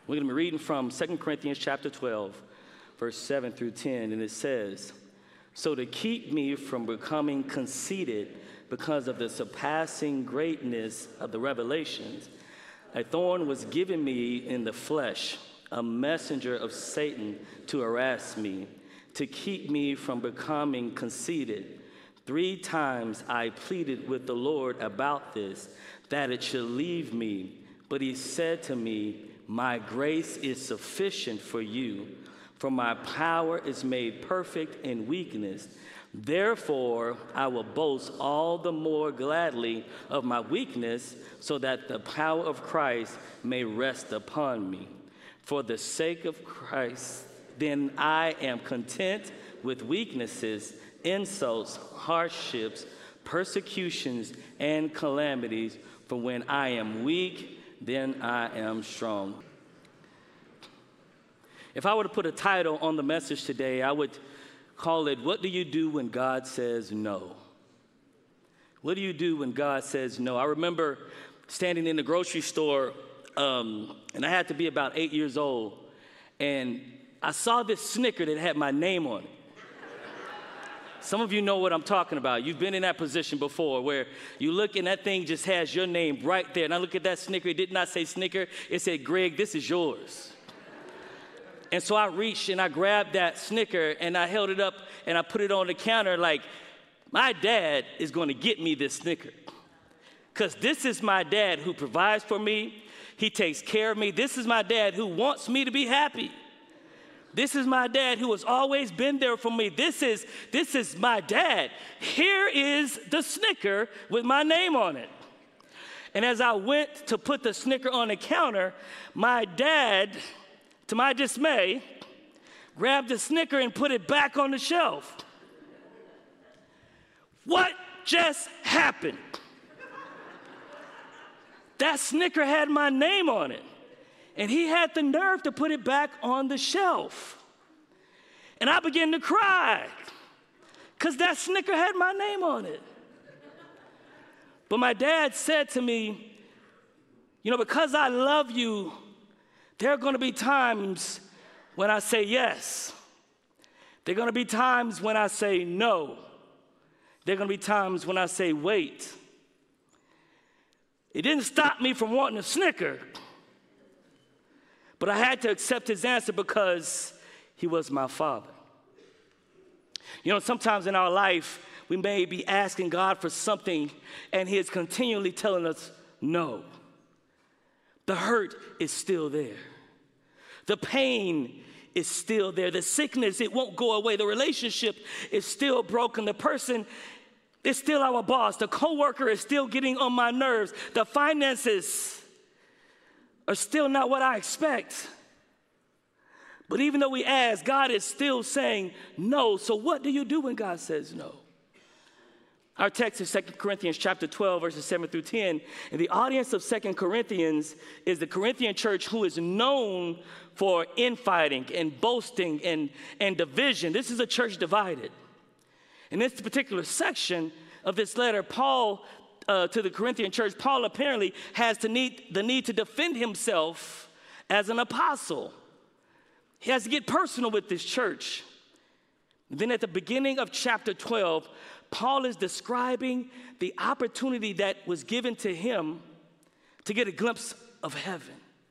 We're going to be reading from 2 Corinthians chapter 12, verse 7 through 10, and it says, "So to keep me from becoming conceited because of the surpassing greatness of the revelations, a thorn was given me in the flesh, a messenger of Satan to harass me, to keep me from becoming conceited. 3 times I pleaded with the Lord about this, that it should leave me. But he said to me, 'My grace is sufficient for you, for my power is made perfect in weakness. Therefore, I will boast all the more gladly of my weakness, so that the power of Christ may rest upon me. For the sake of Christ, then I am content with weaknesses, insults, hardships, persecutions, and calamities. For when I am weak, then I am strong.'" If I were to put a title on the message today, I would call it, "What do you do when God says no?" What do you do when God says no? I remember standing in the grocery store, and I had to be about 8 years old, and I saw this Snicker that had my name on it. Some of you know what I'm talking about. You've been in that position before where you look and that thing just has your name right there. And I look at that Snicker, it did not say Snicker, it said, "Greg, this is yours." And so I reached and I grabbed that Snicker and I held it up and I put it on the counter like, my dad is going to get me this Snicker. Because this is my dad who provides for me. He takes care of me. This is my dad who wants me to be happy. This is my dad who has always been there for me. This is my dad. Here is the Snicker with my name on it. And as I went to put the Snicker on the counter, my dad, to my dismay, grabbed the Snicker and put it back on the shelf. What just happened? That Snicker had my name on it. And he had the nerve to put it back on the shelf. And I began to cry because that Snicker had my name on it. But my dad said to me, because I love you, there are going to be times when I say yes. There are going to be times when I say no. There are going to be times when I say wait. It didn't stop me from wanting a Snicker. But I had to accept his answer because he was my father. Sometimes in our life, we may be asking God for something, and he is continually telling us no. The hurt is still there. The pain is still there. The sickness, it won't go away. The relationship is still broken. The person is still our boss. The coworker is still getting on my nerves. The finances are still not what I expect. But even though we ask, God is still saying no. So what do you do when God says no? Our text is 2 Corinthians chapter 12, verses 7 through 10. And the audience of 2 Corinthians is the Corinthian church who is known for infighting and boasting and division. This is a church divided. In this particular section of this letter, Paul to the Corinthian church, Paul apparently has the need to defend himself as an apostle. He has to get personal with this church. Then at the beginning of chapter 12, Paul is describing the opportunity that was given to him to get a glimpse of heaven.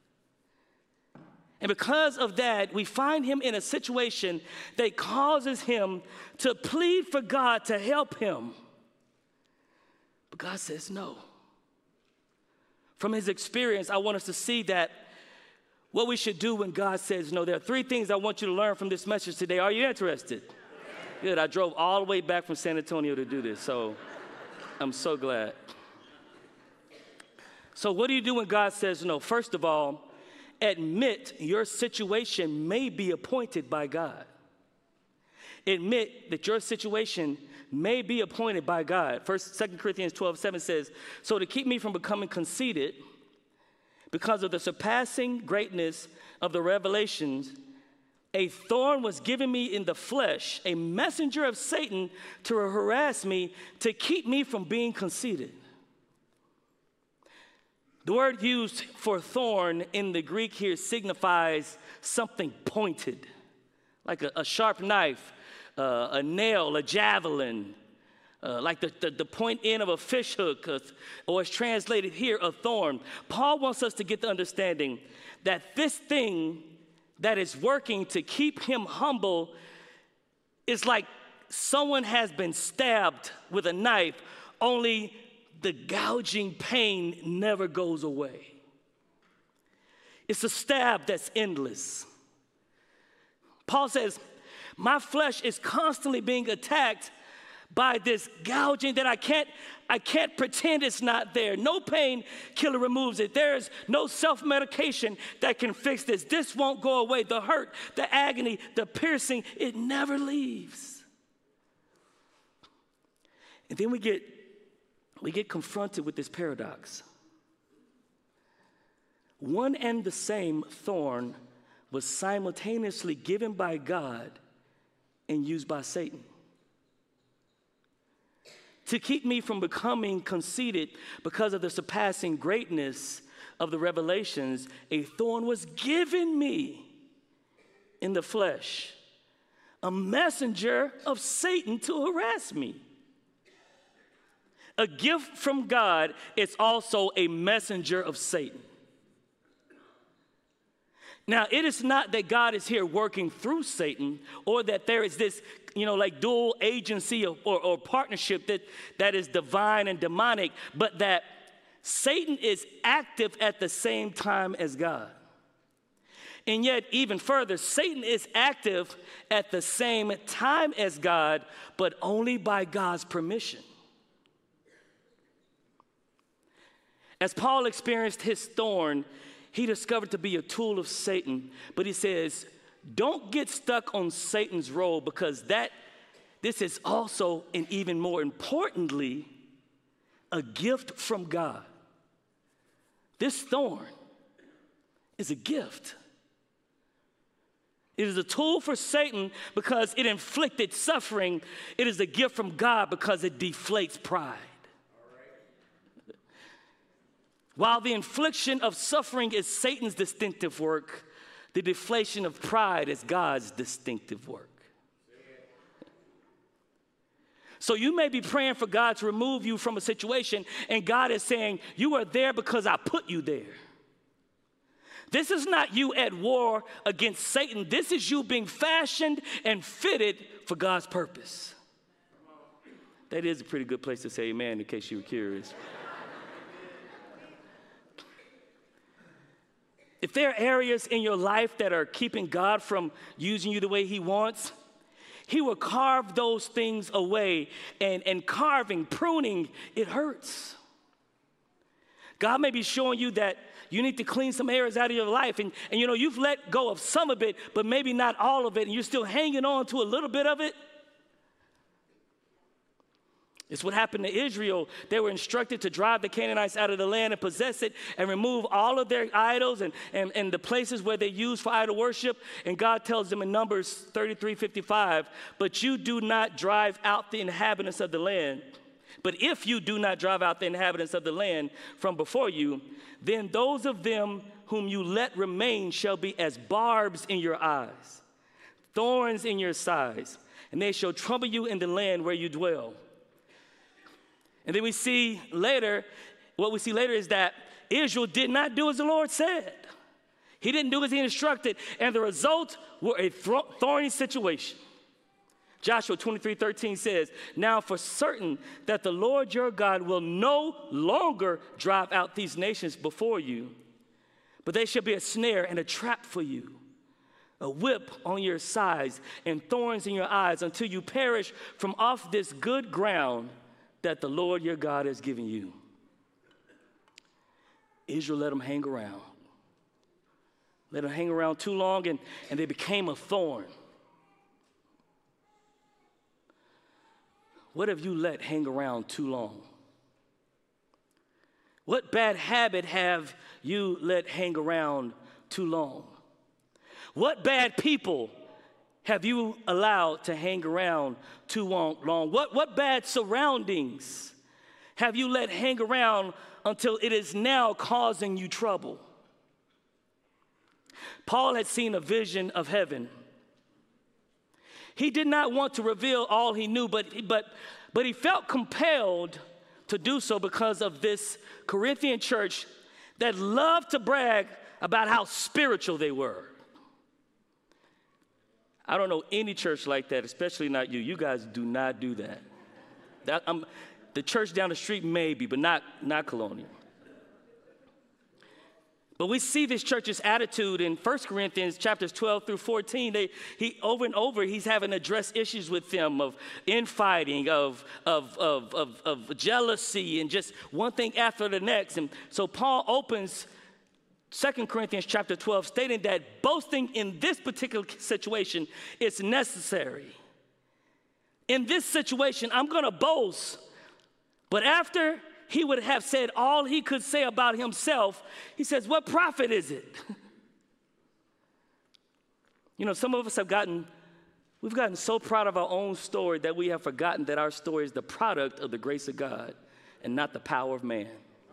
And because of that, we find him in a situation that causes him to plead for God to help him. But God says no. From his experience, I want us to see that what we should do when God says no. There are 3 things I want you to learn from this message today. Are you interested? Good. I drove all the way back from San Antonio to do this, so I'm so glad. So what do you do when God says no? First of all, admit your situation may be appointed by God. Admit that your situation may be appointed by God. 2 Corinthians 12:7 says, "So to keep me from becoming conceited, because of the surpassing greatness of the revelations, a thorn was given me in the flesh, a messenger of Satan to harass me, to keep me from being conceited." The word used for thorn in the Greek here signifies something pointed, like a sharp knife, a nail, a javelin, like the point end of a fish hook, or it's translated here, a thorn. Paul wants us to get the understanding that this thing that is working to keep him humble is like someone has been stabbed with a knife, only the gouging pain never goes away. It's a stab that's endless. Paul says, my flesh is constantly being attacked by this gouging that I can't pretend it's not there. No painkiller removes it. There's no self-medication that can fix this. This won't go away. The hurt, the agony, the piercing, it never leaves. And then we get confronted with this paradox. One and the same thorn was simultaneously given by God and used by Satan. To keep me from becoming conceited because of the surpassing greatness of the revelations, a thorn was given me in the flesh, a messenger of Satan to harass me. A gift from God is also a messenger of Satan. Now, it is not that God is here working through Satan, or that there is this, like dual agency or partnership that is divine and demonic, but that Satan is active at the same time as God. And yet, even further, Satan is active at the same time as God, but only by God's permission. As Paul experienced his thorn, he discovered to be a tool of Satan. But he says, don't get stuck on Satan's role, because this is also, and even more importantly, a gift from God. This thorn is a gift. It is a tool for Satan because it inflicted suffering. It is a gift from God because it deflates pride. While the infliction of suffering is Satan's distinctive work, the deflation of pride is God's distinctive work. So you may be praying for God to remove you from a situation, and God is saying, you are there because I put you there. This is not you at war against Satan. This is you being fashioned and fitted for God's purpose. That is a pretty good place to say amen, in case you were curious. If there are areas in your life that are keeping God from using you the way he wants, he will carve those things away. And carving, pruning, it hurts. God may be showing you that you need to clean some areas out of your life. And you've let go of some of it, but maybe not all of it. And you're still hanging on to a little bit of it. It's what happened to Israel. They were instructed to drive the Canaanites out of the land and possess it and remove all of their idols and the places where they used for idol worship. And God tells them in Numbers 33:55, but you do not drive out the inhabitants of the land. But if you do not drive out the inhabitants of the land from before you, then those of them whom you let remain shall be as barbs in your eyes, thorns in your sides, and they shall trouble you in the land where you dwell. And then what we see later is that Israel did not do as the Lord said. He didn't do as he instructed, and the result was a thorny situation. Joshua 23:13 says, now for certain that the Lord your God will no longer drive out these nations before you, but they shall be a snare and a trap for you, a whip on your sides and thorns in your eyes, until you perish from off this good ground that the Lord your God has given you. Israel let them hang around. Let them hang around too long, and they became a thorn. What have you let hang around too long? What bad habit have you let hang around too long? What bad people have you allowed to hang around too long? What bad surroundings have you let hang around until it is now causing you trouble. Paul had seen a vision of heaven. He did not want to reveal all he knew, but he felt compelled to do so because of this Corinthian church that loved to brag about how spiritual they were. I don't know any church like that, especially not you. You guys do not do that. The church down the street maybe, but not Colonial. But we see this church's attitude in 1 Corinthians chapters 12 through 14. He over and over, he's having to address issues with them of infighting, of jealousy, and just one thing after the next. And so Paul opens 2 Corinthians chapter 12 stating that boasting in this particular situation is necessary. In this situation, I'm going to boast. But after he would have said all he could say about himself, he says, what profit is it? You know, some of us we've gotten so proud of our own story that we have forgotten that our story is the product of the grace of God and not the power of man.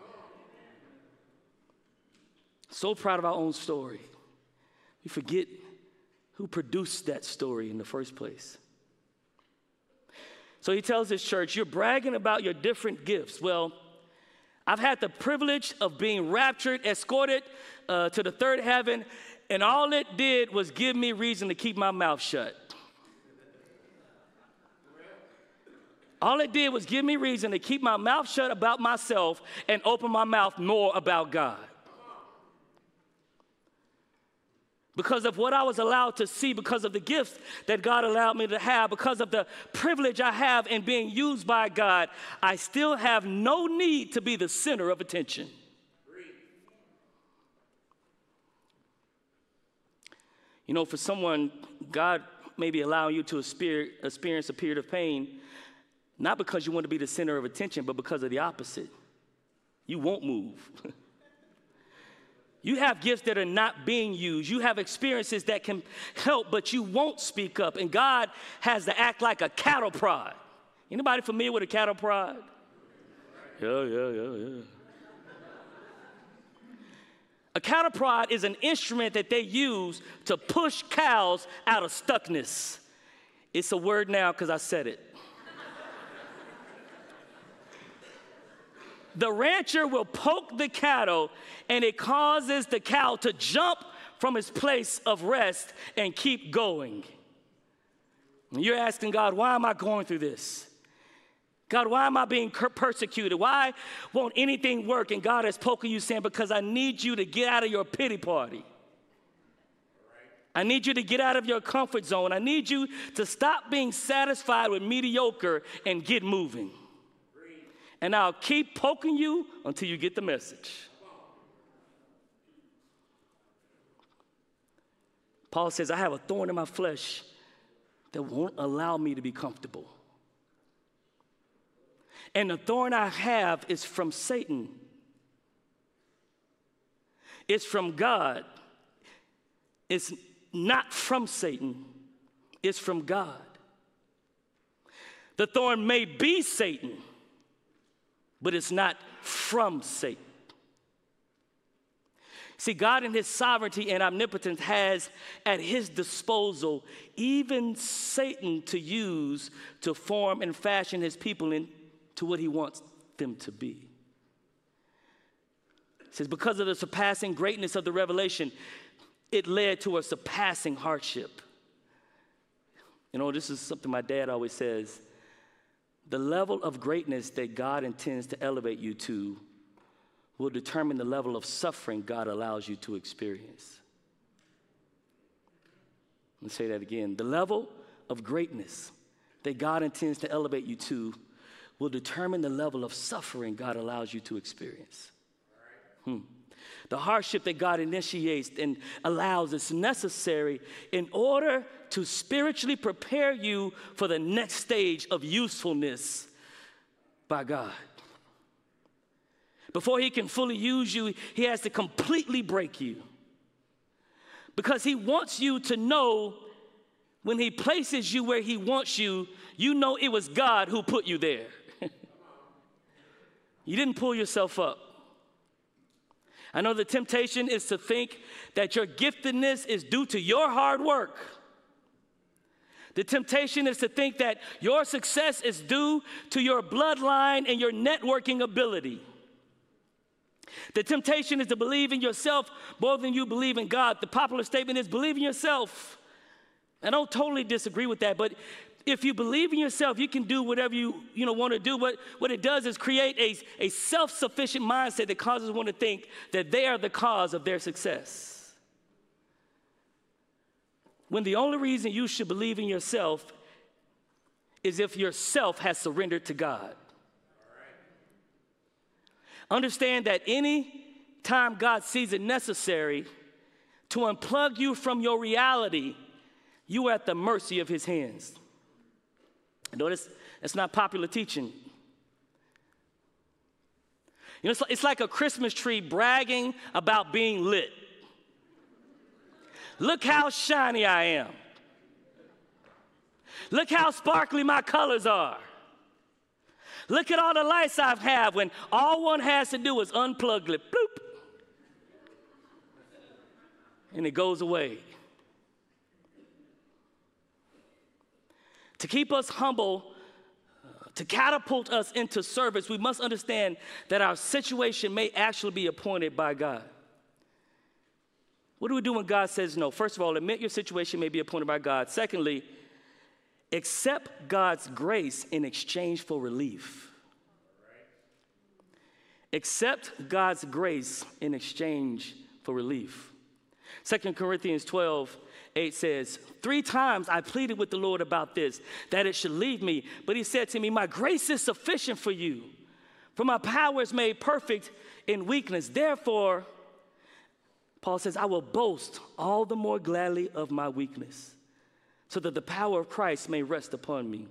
So proud of our own story. We forget who produced that story in the first place. So he tells his church, you're bragging about your different gifts. Well, I've had the privilege of being raptured, escorted to the third heaven, and all it did was give me reason to keep my mouth shut. All it did was give me reason to keep my mouth shut about myself and open my mouth more about God. Because of what I was allowed to see, because of the gifts that God allowed me to have, because of the privilege I have in being used by God, I still have no need to be the center of attention. You know, for someone, God may be allowing you to experience a period of pain, not because you want to be the center of attention, but because of the opposite. You won't move. You have gifts that are not being used. You have experiences that can help, but you won't speak up. And God has to act like a cattle prod. Anybody familiar with a cattle prod? Yeah. A cattle prod is an instrument that they use to push cows out of stuckness. It's a word now because I said it. The rancher will poke the cattle, and it causes the cow to jump from its place of rest and keep going. And you're asking God, why am I going through this? God, why am I being persecuted? Why won't anything work? And God is poking you, saying, because I need you to get out of your pity party. I need you to get out of your comfort zone. I need you to stop being satisfied with mediocre and get moving. And I'll keep poking you until you get the message. Paul says, I have a thorn in my flesh that won't allow me to be comfortable. And the thorn I have is from Satan. It's from God. It's not from Satan. It's from God. The thorn may be Satan, but it's not from Satan. See, God in his sovereignty and omnipotence has at his disposal even Satan to use to form and fashion his people into what he wants them to be. It says, because of the surpassing greatness of the revelation, it led to a surpassing hardship. You know, this is something my dad always says. The level of greatness that God intends to elevate you to will determine the level of suffering God allows you to experience. Let me say that again. The level of greatness that God intends to elevate you to will determine the level of suffering God allows you to experience. The hardship that God initiates and allows is necessary in order to spiritually prepare you for the next stage of usefulness by God. Before he can fully use you, he has to completely break you. Because he wants you to know when he places you where he wants you, you know it was God who put you there. You didn't pull yourself up. I know the temptation is to think that your giftedness is due to your hard work. The temptation is to think that your success is due to your bloodline and your networking ability. The temptation is to believe in yourself more than you believe in God. The popular statement is believe in yourself. I don't totally disagree with that, but if you believe in yourself, you can do whatever you want to do. What it does is create a self-sufficient mindset that causes one to think that they are the cause of their success. When the only reason you should believe in yourself is if yourself has surrendered to God. Understand that any time God sees it necessary to unplug you from your reality, you are at the mercy of his hands. Notice it's not popular teaching. It's like a Christmas tree bragging about being lit. Look how shiny I am. Look how sparkly my colors are. Look at all the lights I have when all one has to do is unplug it, bloop, and it goes away. To keep us humble, to catapult us into service, we must understand that our situation may actually be appointed by God. What do we do when God says no? First of all, admit your situation may be appointed by God. Secondly, accept God's grace in exchange for relief. Accept God's grace in exchange for relief. 2 Corinthians 12:8 says, 3 times I pleaded with the Lord about this, that it should leave me. But he said to me, my grace is sufficient for you, for my power is made perfect in weakness. Therefore, Paul says, I will boast all the more gladly of my weakness, so that the power of Christ may rest upon me.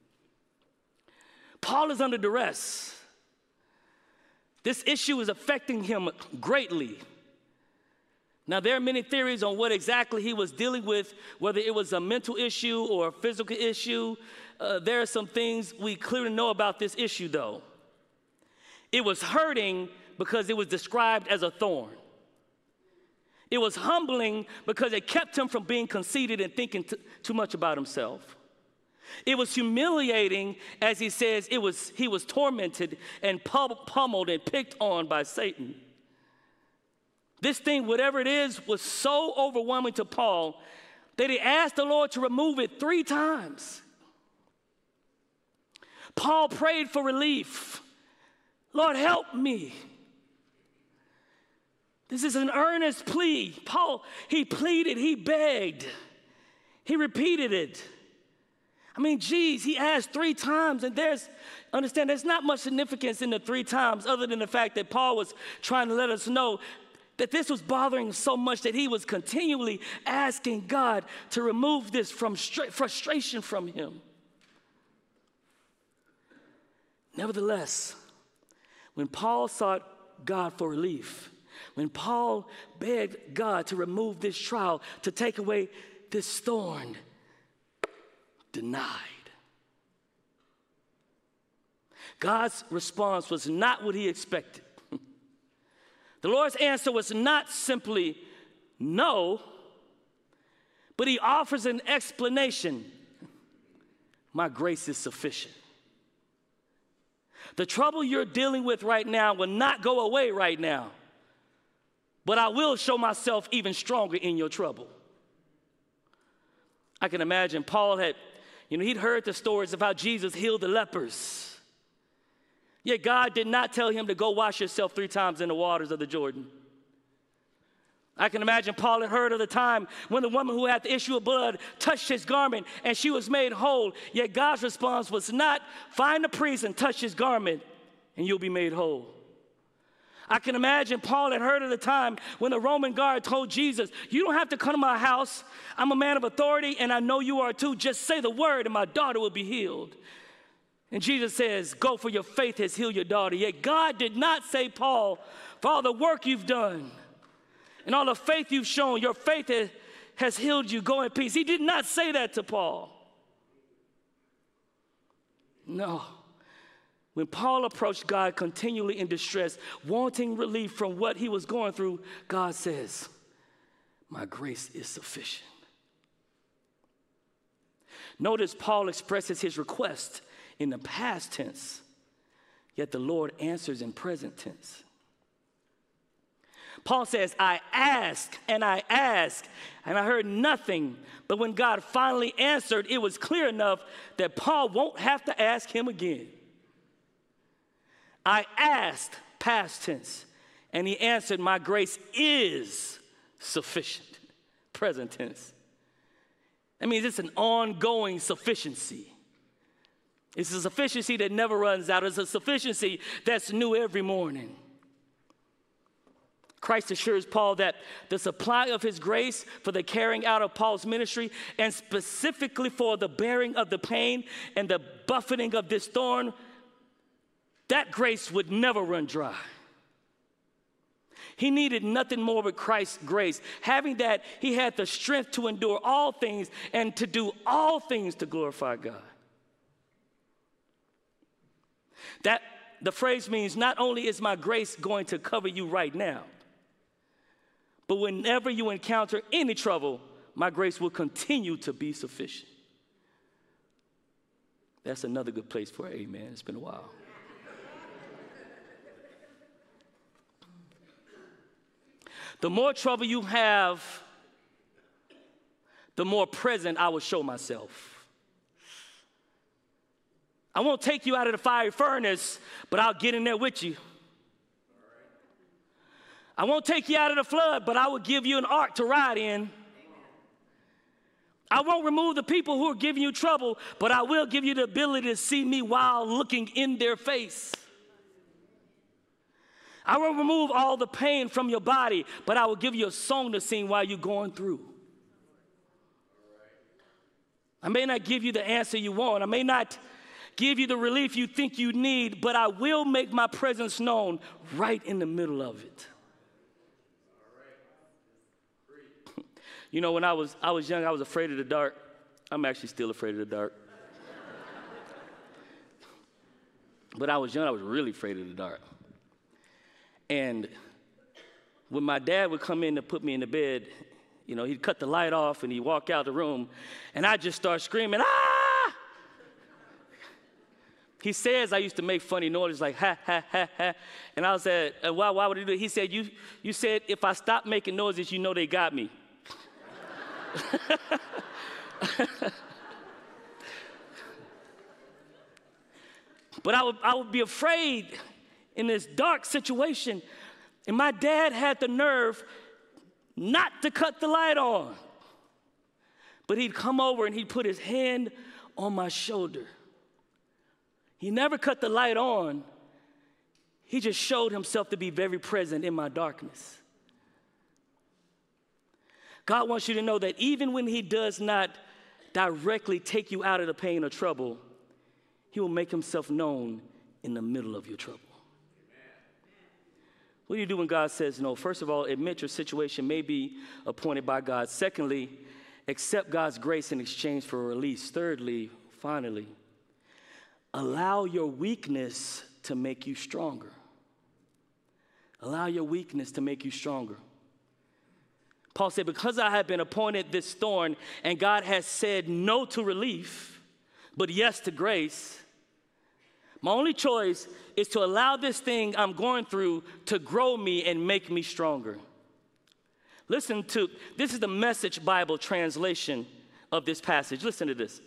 Paul is under duress. This issue is affecting him greatly. Now, there are many theories on what exactly he was dealing with, whether it was a mental issue or a physical issue. There are some things we clearly know about this issue, though. It was hurting because it was described as a thorn. It was humbling because it kept him from being conceited and thinking too much about himself. It was humiliating, as he says, he was tormented and pummeled and picked on by Satan. This thing, whatever it is, was so overwhelming to Paul that he asked the Lord to remove it 3 times. Paul prayed for relief. Lord, help me. This is an earnest plea. Paul, he pleaded, he begged, he repeated it. I mean, geez, he asked 3 times, and there's not much significance in the 3 times other than the fact that Paul was trying to let us know that this was bothering him so much that he was continually asking God to remove this frustration from him. Nevertheless, when Paul sought God for relief, when Paul begged God to remove this trial, to take away this thorn, denied. God's response was not what he expected. The Lord's answer was not simply no, but he offers an explanation. My grace is sufficient. The trouble you're dealing with right now will not go away right now, but I will show myself even stronger in your trouble. I can imagine Paul he'd heard the stories of how Jesus healed the lepers. Yet God did not tell him to go wash yourself 3 times in the waters of the Jordan. I can imagine Paul had heard of the time when the woman who had the issue of blood touched his garment and she was made whole. Yet God's response was not, find the priest and touch his garment and you'll be made whole. I can imagine Paul had heard of the time when the Roman guard told Jesus, you don't have to come to my house. I'm a man of authority and I know you are too. Just say the word and my daughter will be healed. And Jesus says, go, for your faith has healed your daughter. Yet God did not say, Paul, for all the work you've done and all the faith you've shown, your faith has healed you. Go in peace. He did not say that to Paul. No. When Paul approached God continually in distress, wanting relief from what he was going through, God says, my grace is sufficient. Notice Paul expresses his request in the past tense, yet the Lord answers in present tense. Paul says, I asked, and I heard nothing. But when God finally answered, it was clear enough that Paul won't have to ask him again. I asked, past tense, and he answered, my grace is sufficient, present tense. That means it's an ongoing sufficiency. It's a sufficiency that never runs out. It's a sufficiency that's new every morning. Christ assures Paul that the supply of his grace for the carrying out of Paul's ministry, and specifically for the bearing of the pain and the buffeting of this thorn, that grace would never run dry. He needed nothing more but Christ's grace. Having that, he had the strength to endure all things and to do all things to glorify God. That the phrase means not only is my grace going to cover you right now, but whenever you encounter any trouble, my grace will continue to be sufficient. That's another good place for amen. It's been a while. The more trouble you have, the more present I will show myself. I won't take you out of the fiery furnace, but I'll get in there with you. I won't take you out of the flood, but I will give you an ark to ride in. I won't remove the people who are giving you trouble, but I will give you the ability to see me while looking in their face. I will remove all the pain from your body, but I will give you a song to sing while you're going through. I may not give you the answer you want. I may not give you the relief you think you need, but I will make my presence known right in the middle of it. You know, when I was young, I was afraid of the dark. I'm actually still afraid of the dark. But I was young, I was really afraid of the dark. And when my dad would come in to put me in the bed, you know, he'd cut the light off and he'd walk out the room, and I'd just start screaming, ah! He says I used to make funny noises like, ha, ha, ha, ha. And I said, why would he do it? He said, you said if I stop making noises, you know they got me. But I would be afraid in this dark situation, and my dad had the nerve not to cut the light on. But he'd come over and he'd put his hand on my shoulder. He never cut the light on. He just showed himself to be very present in my darkness. God wants you to know that even when he does not directly take you out of the pain or trouble, he will make himself known in the middle of your trouble. What do you do when God says no? First of all, admit your situation may be appointed by God. Secondly, accept God's grace in exchange for a release. Thirdly, finally, allow your weakness to make you stronger. Allow your weakness to make you stronger. Paul said, because I have been appointed this thorn, and God has said no to relief, but yes to grace, my only choice is to allow this thing I'm going through to grow me and make me stronger. Listen to, this is the Message Bible translation of this passage. Listen to this.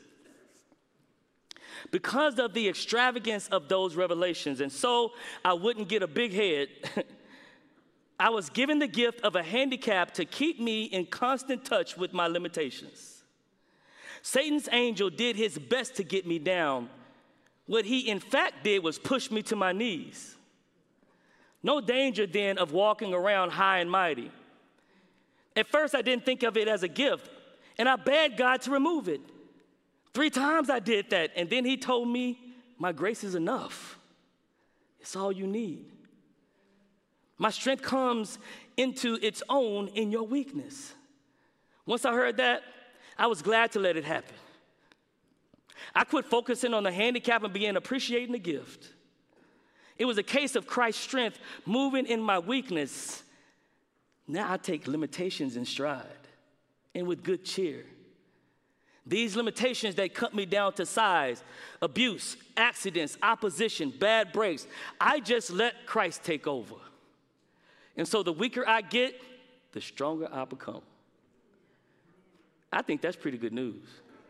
Because of the extravagance of those revelations, and so I wouldn't get a big head, I was given the gift of a handicap to keep me in constant touch with my limitations. Satan's angel did his best to get me down. What he in fact did was push me to my knees. No danger then of walking around high and mighty. At first I didn't think of it as a gift, and I begged God to remove it. 3 times I did that, and then he told me, my grace is enough. It's all you need. My strength comes into its own in your weakness. Once I heard that, I was glad to let it happen. I quit focusing on the handicap and began appreciating the gift. It was a case of Christ's strength moving in my weakness. Now I take limitations in stride and with good cheer. These limitations, they cut me down to size, abuse, accidents, opposition, bad breaks. I just let Christ take over. And so the weaker I get, the stronger I become. I think that's pretty good news.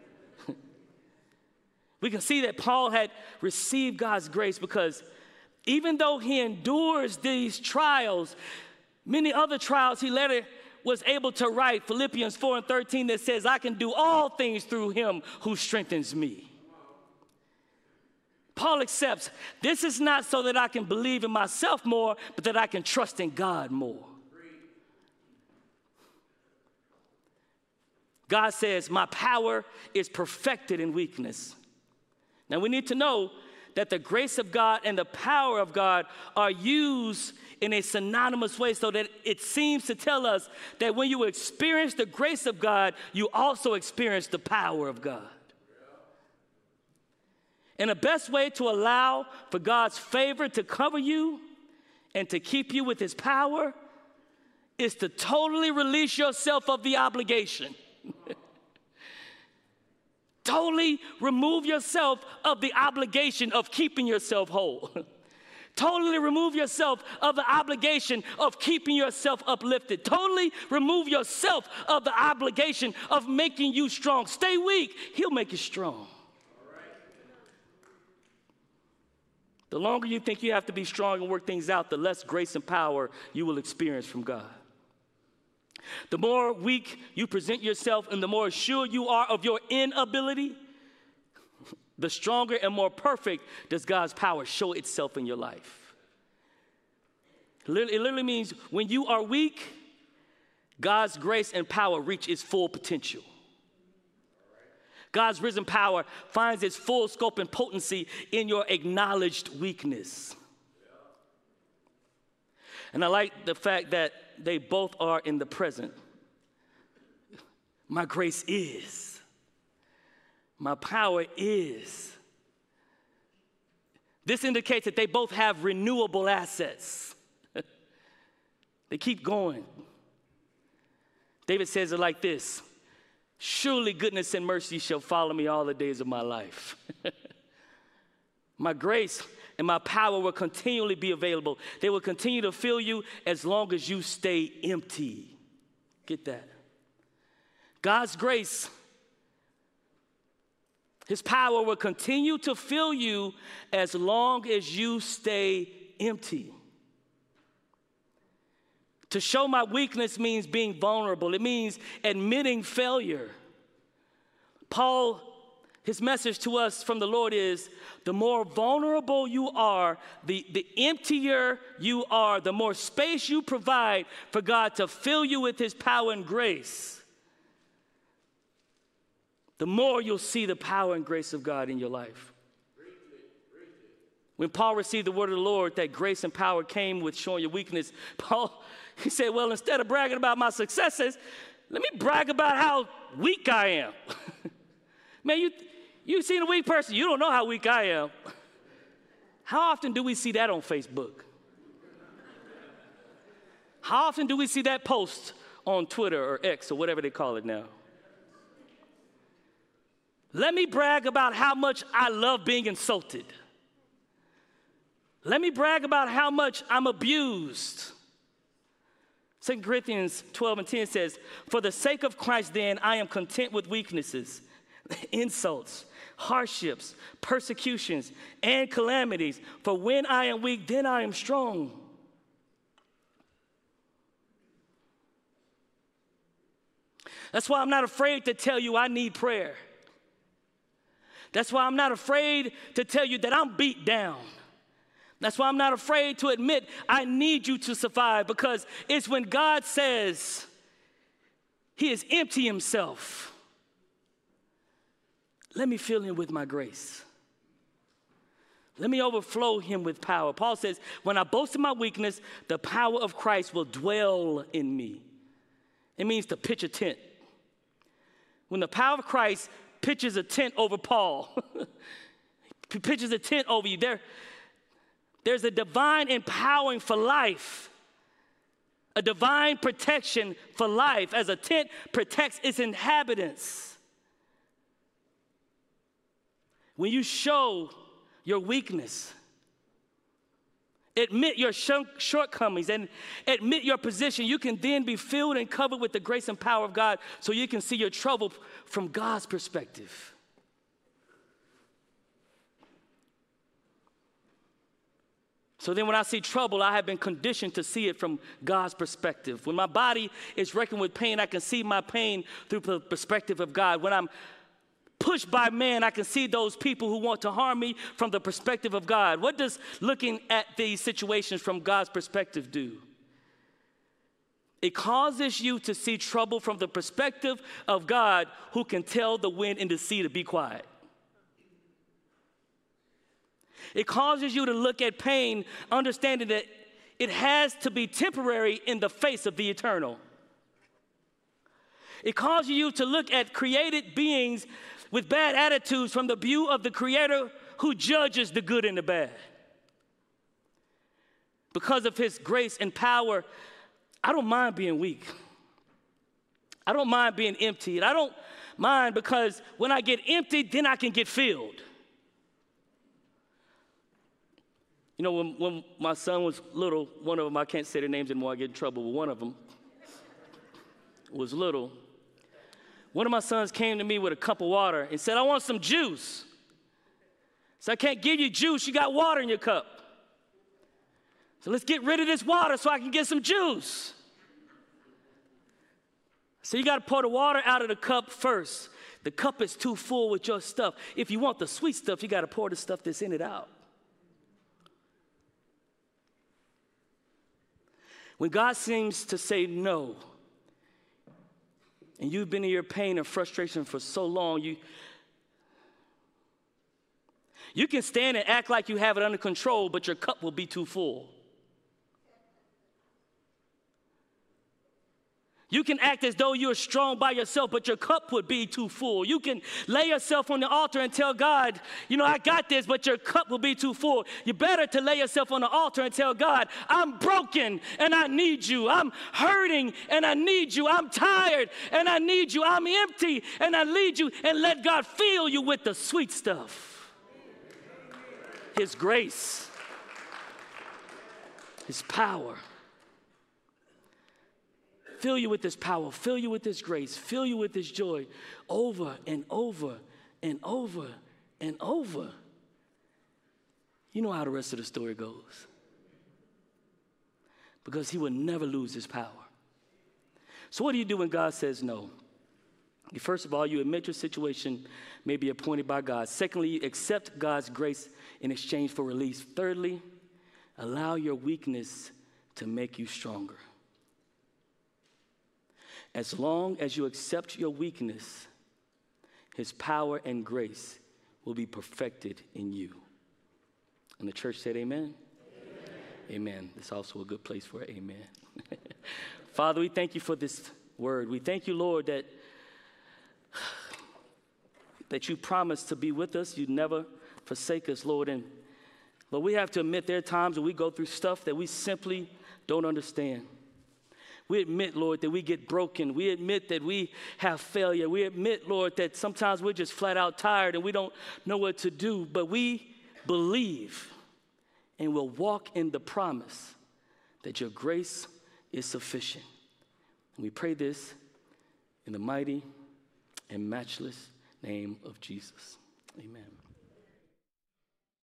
We can see that Paul had received God's grace because even though he endures these trials, many other trials he later was able to write Philippians 4:13 that says, I can do all things through him who strengthens me. Paul accepts, this is not so that I can believe in myself more, but that I can trust in God more. God says, my power is perfected in weakness. Now we need to know that the grace of God and the power of God are used in a synonymous way so that it seems to tell us that when you experience the grace of God, you also experience the power of God. And the best way to allow for God's favor to cover you and to keep you with his power is to totally release yourself of the obligation. Totally remove yourself of the obligation of keeping yourself whole. Totally remove yourself of the obligation of keeping yourself uplifted. Totally remove yourself of the obligation of making you strong. Stay weak, he'll make you strong. The longer you think you have to be strong and work things out, the less grace and power you will experience from God. The more weak you present yourself and the more sure you are of your inability, the stronger and more perfect does God's power show itself in your life. It literally means when you are weak, God's grace and power reach its full potential. God's risen power finds its full scope and potency in your acknowledged weakness. And I like the fact that they both are in the present. My grace is. My power is. This indicates that they both have renewable assets. They keep going. David says it like this: surely goodness and mercy shall follow me all the days of my life. My grace and my power will continually be available. They will continue to fill you as long as you stay empty. Get that? God's grace, his power will continue to fill you as long as you stay empty. To show my weakness means being vulnerable. It means admitting failure. Paul, his message to us from the Lord is, the more vulnerable you are, the emptier you are, the more space you provide for God to fill you with his power and grace, the more you'll see the power and grace of God in your life. When Paul received the word of the Lord that grace and power came with showing your weakness, he said, well, instead of bragging about my successes, let me brag about how weak I am. Man, you seen a weak person, you don't know how weak I am. How often do we see that on Facebook? How often do we see that post on Twitter or X or whatever they call it now? Let me brag about how much I love being insulted. Let me brag about how much I'm abused. 2 Corinthians 12:10 says, for the sake of Christ then, I am content with weaknesses, insults, hardships, persecutions, and calamities. For when I am weak, then I am strong. That's why I'm not afraid to tell you I need prayer. That's why I'm not afraid to tell you that I'm beat down. That's why I'm not afraid to admit I need you to survive, because it's when God says he is empty himself. Let me fill him with my grace. Let me overflow him with power. Paul says, when I boast in my weakness, the power of Christ will dwell in me. It means to pitch a tent. When the power of Christ pitches a tent over Paul, he pitches a tent over you there. There's a divine empowering for life, a divine protection for life as a tent protects its inhabitants. When you show your weakness, admit your shortcomings, and admit your position, you can then be filled and covered with the grace and power of God so you can see your trouble from God's perspective. So then when I see trouble, I have been conditioned to see it from God's perspective. When my body is reckoning with pain, I can see my pain through the perspective of God. When I'm pushed by man, I can see those people who want to harm me from the perspective of God. What does looking at these situations from God's perspective do? It causes you to see trouble from the perspective of God, who can tell the wind and the sea to be quiet. It causes you to look at pain, understanding that it has to be temporary in the face of the eternal. It causes you to look at created beings with bad attitudes from the view of the Creator who judges the good and the bad. Because of His grace and power, I don't mind being weak. I don't mind being emptied. I don't mind, because when I get emptied, then I can get filled. You know, when my son was little, one of them, I can't say their names anymore, I get in trouble, but one of them was little. One of my sons came to me with a cup of water and said, I want some juice. So I can't give you juice, you got water in your cup. So let's get rid of this water so I can get some juice. So you got to pour the water out of the cup first. The cup is too full with your stuff. If you want the sweet stuff, you got to pour the stuff that's in it out. When God seems to say no, and you've been in your pain and frustration for so long, you can stand and act like you have it under control, but your cup will be too full. You can act as though you're strong by yourself, but your cup would be too full. You can lay yourself on the altar and tell God, you know, I got this, but your cup will be too full. You better to lay yourself on the altar and tell God, I'm broken and I need you. I'm hurting and I need you. I'm tired and I need you. I'm empty and I need you. And let God fill you with the sweet stuff. His grace, His power. Fill you with this power, fill you with this grace, fill you with this joy over and over and over and over. You know how the rest of the story goes. Because He will never lose His power. So what do you do when God says no? First of all, you admit your situation may be appointed by God. Secondly, you accept God's grace in exchange for release. Thirdly, allow your weakness to make you stronger. As long as you accept your weakness, His power and grace will be perfected in you. And the church said amen? Amen. Amen. It's also a good place for an amen. Father, we thank you for this word. We thank you, Lord, that you promised to be with us. You never forsake us, Lord. And Lord, we have to admit there are times when we go through stuff that we simply don't understand. We admit, Lord, that we get broken. We admit that we have failure. We admit, Lord, that sometimes we're just flat out tired and we don't know what to do. But we believe and will walk in the promise that your grace is sufficient. And we pray this in the mighty and matchless name of Jesus. Amen.